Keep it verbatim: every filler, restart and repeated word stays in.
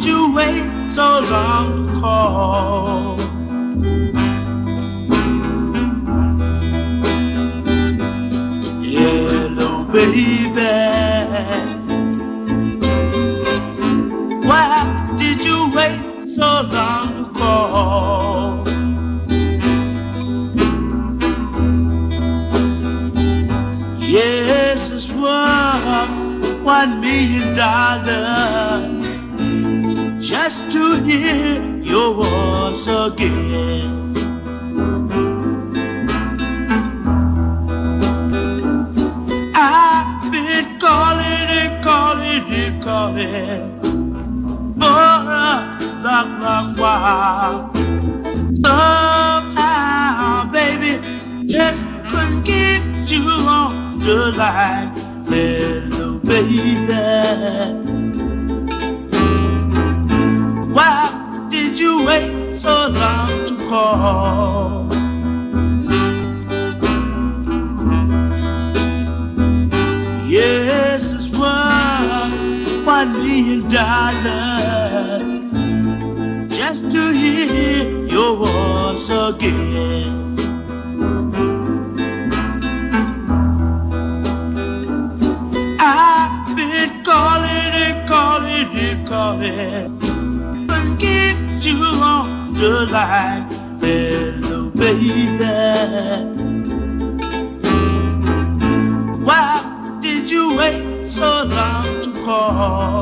you wait so long to call? Hello, baby. Why did you wait so long to call? Yes, it's worth one million dollars just to hear your voice again. I've been calling and calling and calling for a long, long while. Somehow, baby, just couldn't get you on the line. Hello, baby. Why did you wait so long to call? Yes, it's worth one million dollars just to hear your voice again. I've been calling and calling and calling, but get you on the line. Hello, baby. Why did you wait so long to call?